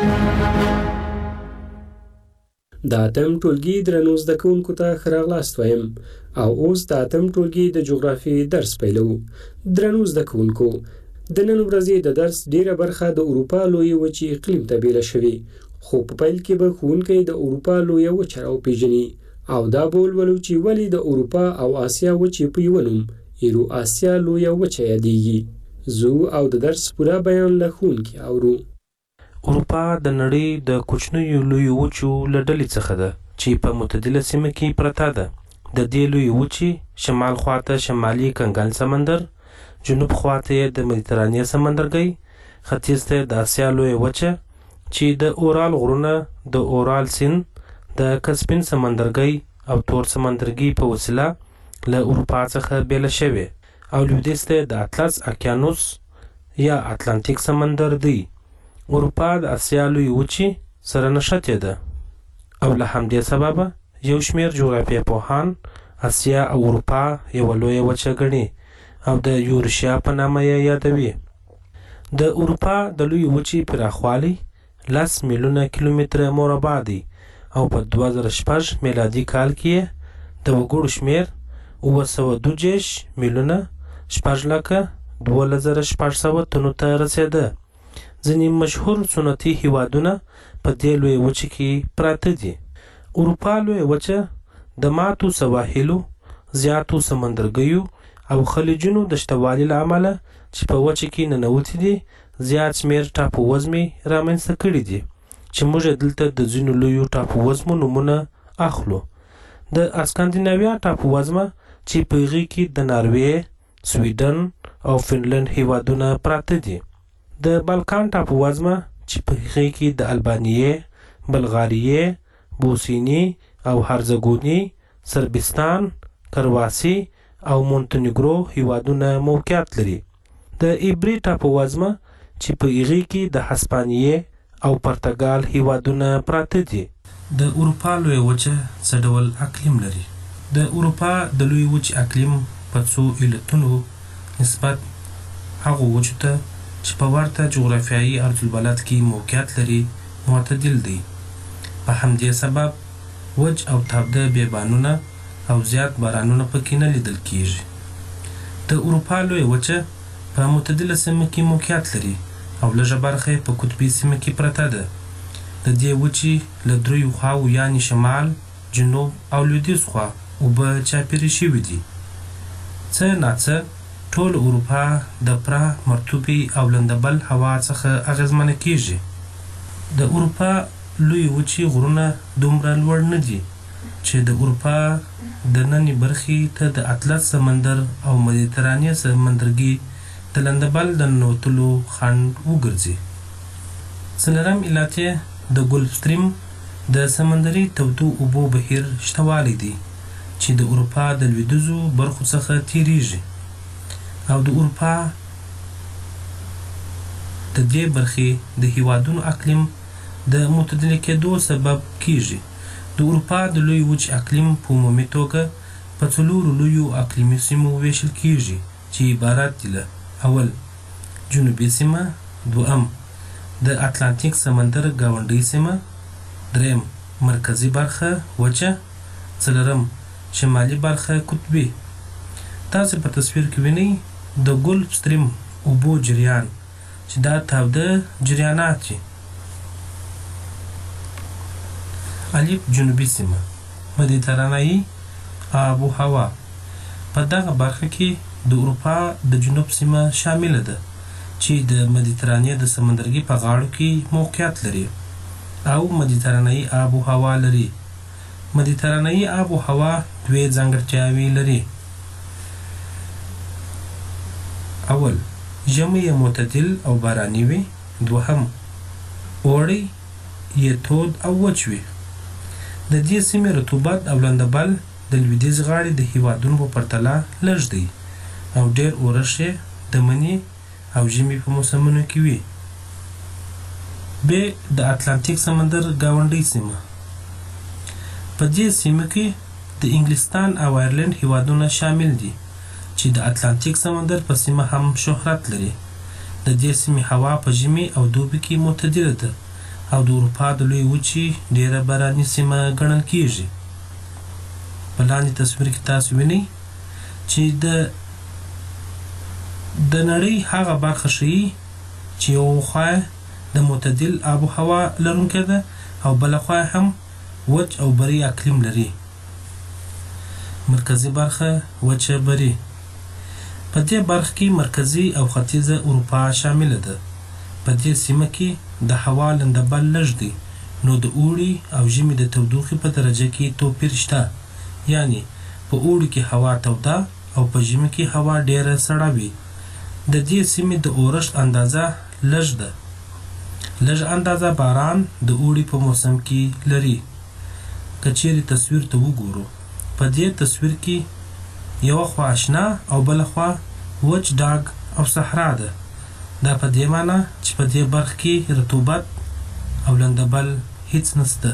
د اتم ټولګي درنو زده کوونکو ته ښه راغلاست وایم او اوس د اتم ټولګي د جغرافیې درس پیلوو. درنو زده کوونکو، د نن ورځې د درس ډیره برخه د اروپا لویې وچې اقلیم ته بیله شوې، خو په پیل کې به ښوونکی د اروپا لویه وچه راوپېژني او دا به ولولو چې ولې د اروپا او آسیا وچې په یوه نوم ایرو آسیا لویه وچه یادېږي. زو او د درس پوره بیان له ښوونکي اورو. اروپا د نړۍ د کوچنیو لویو وچو له ډلې څخه ده، چې په معتدله سیمه کې پرته ده. د دې لویې وچې شمال خواته شمالي کنګل سمندر، جنوب خواته یې د مدیترانې سمندرګی، ختیځ ته د آسیا لویه وچه چې د اورال غرونه، د اورال سیند، د کسپین سمندرګی او تور سمندرګي په وسیله له اروپا څخه بیله شوې، او لویدیځ ته د اطلس اقیانوس یا اتلانتیک سمندر دی. اروپا د آسیا لویې وچې سره نښتې ده او له همدې سببه یو شمېر جغرافیه پوهان آسیا او اروپا یوه لویه وچه ګڼي او د یورشیا په نامه یې یادوي. د اروپا د لویې وچې پراخوالی لس میلیونه کیلومتره مربع دی او په دوه زره شپږ میلادي کال کې د وګړو شمېر اووه سوه دوه دېرش میلیونه شپږ لکه دولس زره شپږ سوه تنو ته رسېده. ځینې مشهور سنتي هیوادونه په دې لویې وچې کې پراته دي. اروپا لویه وچه د ماتو سواحلو، زیاتو سمندرګیو او خلیجونو د شتوالي له امله چې په وچه کې ننوتي دي زیات شمېر ټاپو وزمې رامنځته کړي دي چې موږ دلته د ځینو لویو ټاپو وزمو نومونه اخلو. د اسکاندیناویا ټاپو وزمه چې په هغې کې د ناروې، سویډن او فنلند هیوادونه پراته دي. د بالکان ټاپو وزمه چې په هغې کې د البانیې، بلغاریې، بوسنی او هرزګونی، سربستان، کرواسی او مونتنیګرو هیوادونه موقعیت لري. د ایبری ټاپو وزمه چې په هغې کې د هسپانیې او پرتګال هیوادونه پراته دي. د اروپا لویه وچه څه ډول اقلیم لري؟ د اروپا د لوی وچې اقلیم په څو علتونو نسبت هغو وچو ته چې په ورته جغرافیایي عرضالبلد کې موقعیت لري معتدل دی. په همدې سبب وچ او تاوده بیابانونه او زیات بارانونه پکې نه لیدل کیږي. د اروپا لویه وچه په معتدله سیمه کې موقعیت لري او لږه برخه په قطبي سیمه کې پرته ده. د دې وچې له دریو خواو یعنې شمال، جنوب او لویدیځ خوا اوبه چاپېرې شوي دي. څه ناڅه ټول اروپا د پره، مرطوبې او لندبل هوا څخه اغېزمنه کیږي. د اروپا لویې وچې غرونه دومره لوړ نه دي چې د اروپا د نننۍ برخې ته د اطلس سمندر او مدیترانې سمندرګي د لندبل د ننوتلو خنډ وګرځي. څلورم علت یې د ګلف ستریم د سمندري تودو اوبو بهیر شتوالی دی چې د اروپا د لویدیځو برخو څخه تیریږي او د اروپا د دې برخې د هیوادونو اقلیم د معتدلې کېدو سبب کیږي. د اروپا د لوی وچ اقلیم په عمومي توګه په څلورو لویو اقلیمي سیمو ویشل کیږي چې عبارت دي له: اول جنوبي سیمه، دوهم د اتلانتیک سمندر ګاونډۍ سیمه، دریم مرکزي برخه وچه، څلورم شمالي برخه قطبي. تاسو په تصویر کې وینئ د ګلف ستریم اوبو جریان چې دا تاوده جریانات دي. الف جنوبي سیمه، مدیترانه‌ای آب و هوا. په دغه برخه کې د اروپا د جنوب سیمه شامله ده چې د مدیترانې د سمندرګي په غاړو کې موقعیت لري او مدیترانه‌ای آب و هوا لري. مدیترانه‌ای آب و هوا دوې ځانګړتیاوې لري. اول ژمی یې معتدل او باراني وي، دوهم اوړی یې تود او وچ وي. د دې سیمې رطوبت او لندبل د لویدیځ غاړې د هیوادونو په پرتله لږ دی او ډېر اورښت یې د مني او ژمي په موسمونو کې وي. ب د اتلانتیک سمندر ګاونډۍ سیمه. په دې سیمه کې د انګلستان او آیرلند هیوادونه شامل دي چې د اتلانتیک سمندر په سیمه هم شهرت لري. د دې سیمې هوا په ژمي او دوبي کې معتدله ده او د اروپا د لوی وچې ډېره باراني سیمه ګڼل کیږي. په لاندې تصویر کې تاسو وینئ چې د د نړۍ هغه برخه ښیي چې یوه خوا د معتدل آب و هوا لرونکې ده او بله خوا هم وچ او بري اقلیم لري. مرکزي برخه وچه بري. په دې برخه کې مرکزي او ختیځه اروپا شامله ده. په دې سیمه کې د هوا لندبل لږ دی نو د اوړي او ژمي د تودوخې په درجه کې توپیر شته، یعنی په اوړي کې هوا توده او په ژمي کې هوا ډیره سړه وي. د دې سیمې د اورښت اندازه لږ ده. لږ اندازه باران د اوړي په موسم کې لري. که چیرې تصویر ته وګورو، په دې تصویر کې یوه خوا اشنا او بله خوا وچ ډاګ او صحرا ده. دا په دې معنی چې په دې برخه کې رطوبت او لندبل هیڅ نشته.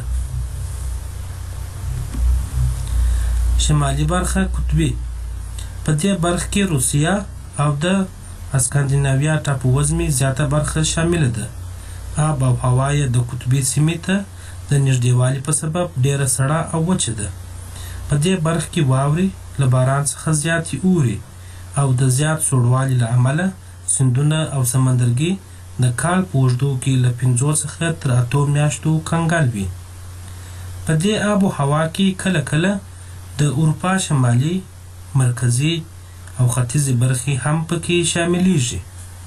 شمالي برخه قطبي. په دې برخه کې روسیه او د اسکاندیناویا ټاپو وزمې زیاته برخه شامله ده. آب او هوا یې د قطبي سیمې ته د نږدېوالي په سبب ډیره سړه او وچه ده. په دې برخه کې واورې له باران څخه زیاتې اوري او د زیات سوړوالي له امله سیندونه او سمندرګي د کال په اوږدو کې له پنځو څخه تر اتو میاشتو کنګل وي. په دې آب و هوا کې کله کله د اروپا شمالي، مرکزي او ختیځې برخې هم پکې شاملېږي.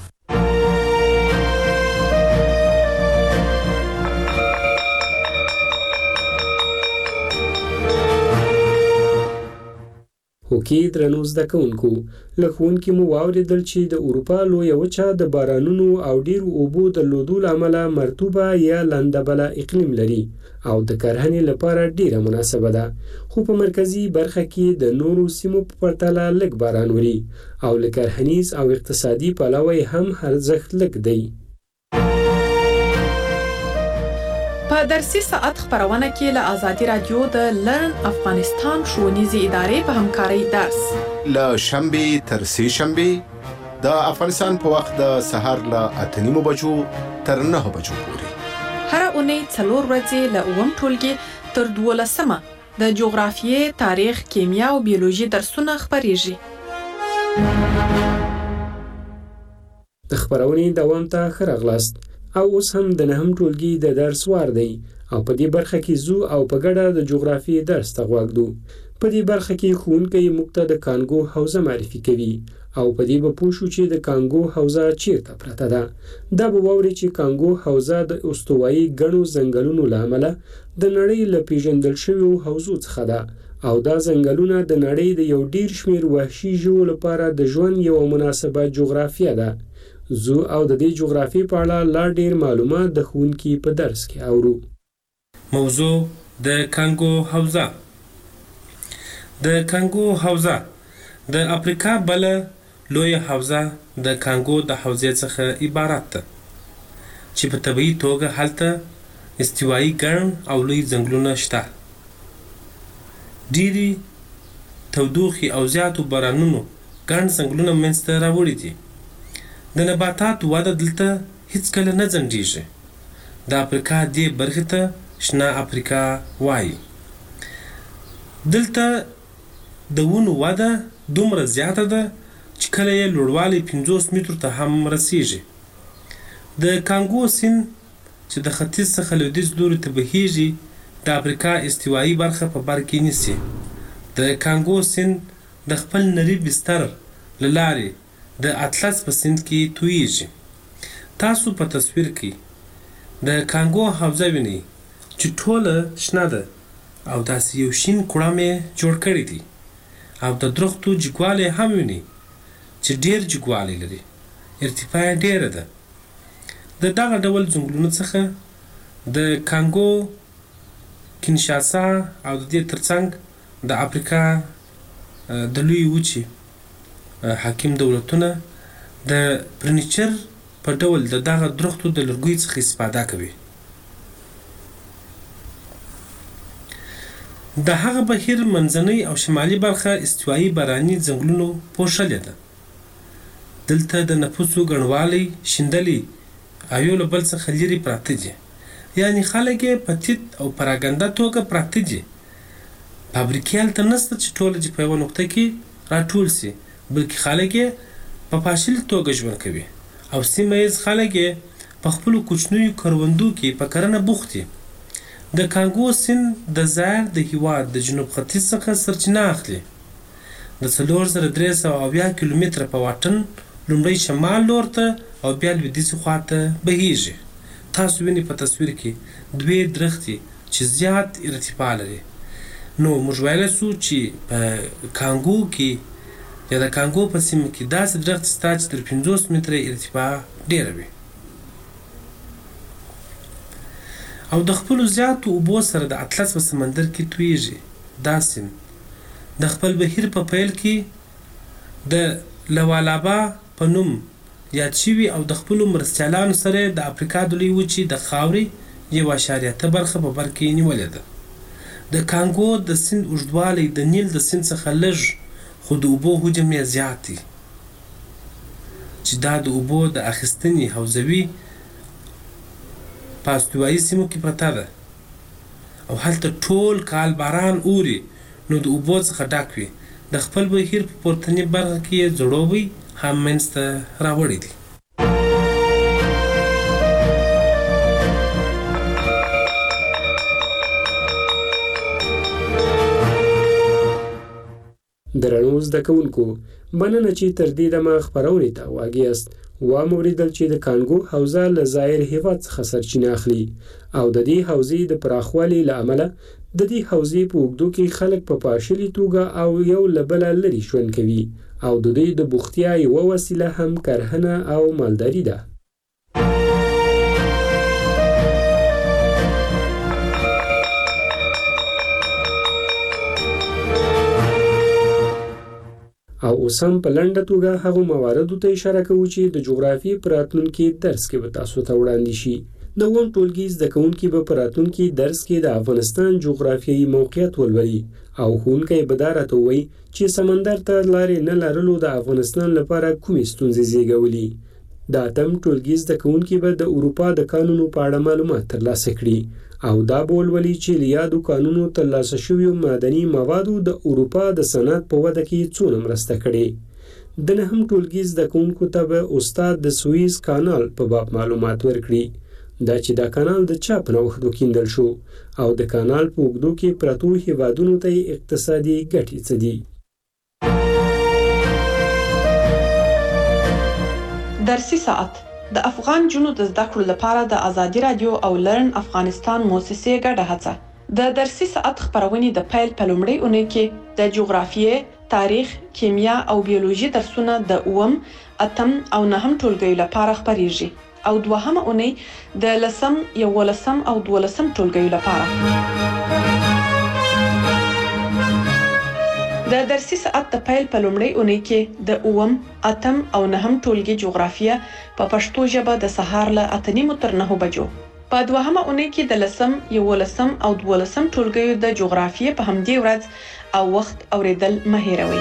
هوکې درنو زده کوونکو، له ښوونکي مو واورېدل چې د اروپا لویه وچه د بارانونو او ډېرو اوبو درلودو له امله مرطوبه یا لندبله اقلیم لري او د کرهنې لپاره ډېره مناسبه ده، خو په مرکزي برخه کې د نورو سیمو په پرتله لږ باران وري او له کرهنیز او اقتصادي پلوه هم ارزښت لږ دی. په درسي ساعت خبرونه کې له آزادي رادیو د لرن افغانستان ښوونیزې ادارې په همکارۍ درس له شنبې تر سې شنبې د افغانستان په وخت د سهار له اته نیمو بجو تر نهه بجو پورې هر اونۍ څلور ورځې له اووم ټولګي تر دولسمه د جغرافیې، تاریخ، کیمیا او بیولوژي درسونه خپریږي. د خبرونې دوام ته ښه راغلاست. او اوس هم د نهم ټولګي د درس وار دی او په دې برخه کې زو او په ګډه د جغرافیې درس ته غوږ دو. په دې برخه کې ښوونکی موږ ته د کانګو حوزه معرفي کوي او په دې به پوه شو چې د کانګو حوزه چیرته پرته ده. دا به واوري چې کانګو حوزه د استوایي ګڼو ځنګلونو له امله د نړۍ له پیژندل شویو حوزو څخه ده او دا ځنګلونه د نړۍ د یو ډیر شمیر وحشي ژوو لپاره د ژوند یوه مناسبه جغرافیه ده. زو او د دې جغرافي په اړه لا ډیر معلومات د ښوونکي په درس کې اورو. موضوع د کانګو حوزه. د کانګو حوزه د افریقا بل لوی حوزه د کانګو د حوزې څخه عبارت ده چې په طبيعي توګه هلته استوایي ګڼ او لوی ځنګلونه شته. ډېری تودوخې او زیاتو بارانونو ګڼ ځنګلونه منځته راوړي دي. د نباتاتو وده دلته هیڅکله نه ځنډېږي. د افریقا دې برخې ته شنه افریقا وایي. دلته د ونو وده دومره زیاته ده چې کله یې لوړوالی پنځوس مترو ته هم رسیږي. د کانګو سیند چې د ختیځ څخه لویدیځ لوري ته بهیږي د افریقا استوایي برخه په بر کې نیسي. د کانګو سیند د خپل نري بستر له لارې د اطلس په سیند کې تویږي. تاسو په تصویر کې د کانګو حوزه وینئ چې ټوله شنه ده او داسې یو شین کوړم یې جوړ کړی دی او د درختو جګوالی هم وینئ چې ډېر جګوالی لري. ارتفاع یې ډېره ده. د دغه ډول ځنګلونو څخه د کانګو، کینشاسا او د دې ترڅنګ د افریقا د لوی وچې حاکم دولتونه د فرنیچر په ډول د دغه درختو د لرګیو څخه استفاده کوي. د هغه بهیر منځنۍ او شمالي برخه استوایي باراني ځنګلونو پوښلې ده. دلته د نفوسو ګڼوالی شیندلي او یو له بل څخه لرې پراته دي، یعنې خلک یې په تیت او پراګنده توګه پراته دي. فابریکې هلته نشته چې ټوله دې په یوه نقطه کې راټول سي، بلکې خلک یې په پاشل توګه ژوند کوي او سیمه ییز خلک یې په خپلو کوچنیو کروندو کې په کرنه بوخت دي. د کانګو سیند د ظاهر د هېواد د جنوب ختیځ څخه سرچینه اخلي. د څلور زره درې سوه اویا کیلومتره په واټن لومړی شمال لور ته او بیا لویدیځې خواته بهیږي. تاسو وینئ په تصویر کې دوې درختې چې زیات ارتفاع لري. نو موږ ویلی سو چې په کانګو کې یا د کانګو په سیمه کې داسې درخت شته چې تر پنځوس متره ارتفاع ډېره وي. او د خپلو زیاتو اوبو سره د اطلس په سمندر کې تویږي. دا سیند د خپل بهیر په پیل کې د لوالابا په نوم یاد شوي او د خپلو مرستیالانو سره د افریقا د لویې وچې د خاورې یو اعشاریه اته برخه په بر کې نیولې ده. د کانګو د سیند اوږدوالی د نیل د سیند څخه لږ خو د اوبو حجم یې زیات دی چې دا د اوبو د اخیستنې حوزوي په استوایي سیمو کې پرته ده او هلته ټول کال باران اوري، نو د اوبو څخه ډک وي. د خپل بهیر په پورتنۍ برخه کې یې ځړوبی هم منځته راوړی دي. درنو زده کوونکو مننه چې تر دې دمه خپرونې ته واږئ یاست. واوریدل چې د کانګو حوزه له ظاهر هیواد څخه سرچینه اخلي او د دې حوزې د پراخوالي له امله د دې حوزې په اوږدو کې خلک په پاشلي توګه او یو له بله لرې ژوند کوي او د دوی د بوختیا یوه وسیله هم کرهنه او مالداري ده. او اوس هم په لنډه توګه هغو مواردو ته اشاره کوو چې د جغرافیې په راتلونکي درس کې به تاسو ته وړاندې شي. د اووم ټولګي زده کوونکي به په راتلونکي درس کې د افغانستان جغرافیایي موقعیت ولولي او ښوونکی به دا راته ووایي چې سمندر ته لارې نه لرلو د افغانستان لپاره کومې ستونزې زیږولي. د اتم ټولګي زده کوونکي به د اروپا د قانونو په اړه معلومات ترلاسه کړي او دا به ولولي چې له یادو قانونو ترلاسه شویو معدني موادو د اروپا د صنعت په وده کې څونه مرسته کړې. د نهم ټولګي زده کوونکو ته به استاد د سویز کانال په باب معلومات ورکړي، دا چې دا کانال د چا په نوښت وکیندل شو او د کانال په اوږدو کې پرتو هیوادونو ته اقتصادي ګټې څه دي. درسي ساعت د افغان جنو د زده کړو لپاره د ازادي رادیو او لرن افغانستان موسسې ګډه هڅه. د درسي ساعت خپرونې د پیل په لومړۍ اونۍ کې د جغرافیې، تاریخ، کیمیا او بیولوژي درسونه د اووم، اتم او نهم ټولګیو لپاره خپریږي او دوهمه اونۍ د لسم، یولسم او دولسم ټولګیو لپاره. د درسي ساعت د پیل په لومړۍ اونۍ کې د اووم، اتم او نهم ټولګي جغرافیه په پښتو ژبه د سهار له اته نیمو تر نهو بجو. په دوهمه اونۍ کې د لسم، یولسم او دولسم ټولګیو د جغرافیې په همدې ورځ او وخت اوریدل مه هیروئ.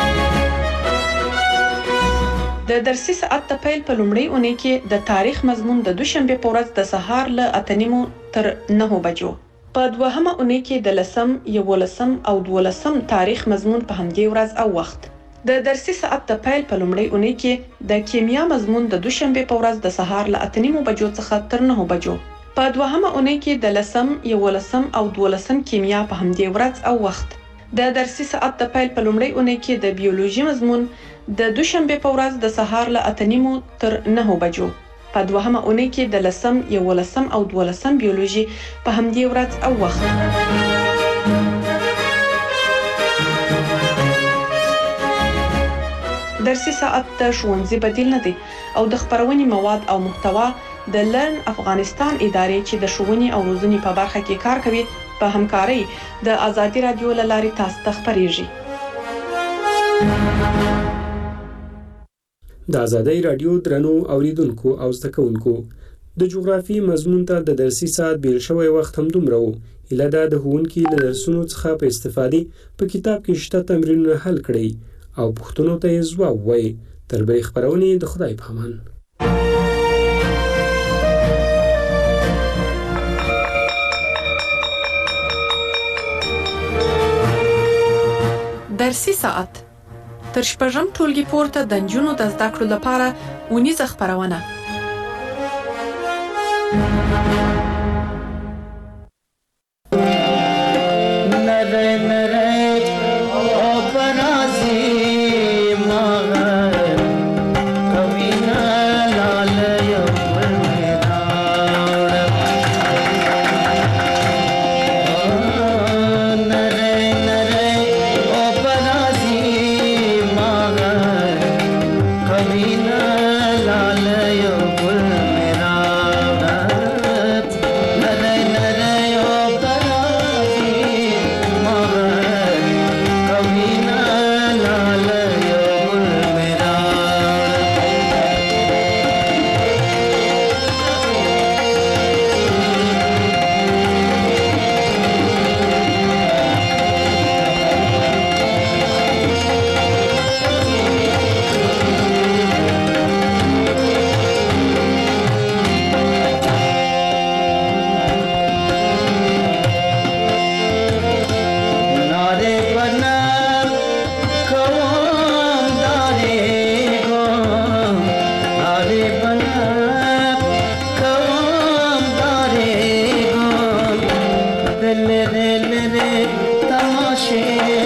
د درسي ساعت د پیل په لومړۍ اونۍ کې د تاریخ مضمون د دوشنبه په ورځ د سهار له اته نیمو تر نهو بجو. په دوهمه اونۍ کې د لسم، یولسم او دولسم تاریخ مضمون په همدې ورځ او وخت. د درسي ساعت د پیل په لومړۍ اونۍ کې د کیمیا مضمون د دوشنبه په ورځ د سهار له اته نیمو بجو څخه تر نهو بجو. په دوهمه اونۍ کې د لسم، یولسم او دولسم کیمیا په همدې ورځ او وخت. د درسي ساعت د پیل په لومړۍ اونۍ کې د بیولوژي مضمون د دوشنبه په ورځ د سهار له اته نیمو تر نهو بجو. په دوهمه اونۍ کې د لسم، یولسم او دولسم بیولوژي په همدې ورځ او وخت. درسي ساعت د ښوونځي بدیل نه دی او د خپرونې مواد او محتوا د لرن افغانستان ادارې چې د ښوونې او روزنې په برخه کې کار کوي په همکارۍ د ازادي رادیو له لارې تاسو ته خپریږي. د ازادي رادیو درنو اوریدونکو او زده کوونکو، د جغرافي مضمون ته د درسي ساعت بیل شوی وخت هم دومره و. ایله دا د ښوونکي له درسونو څخه په استفادې په کتاب کې شته تمرینونه حل کړئ او پوښتنو ته یې ځواب وایئ. تر بلې خپرونې د خدای په امان. درسي ساعت تر شپږم ټولګي پورته د نجونو د زده کړو لپاره اونیزه خپرونه. Tamaşe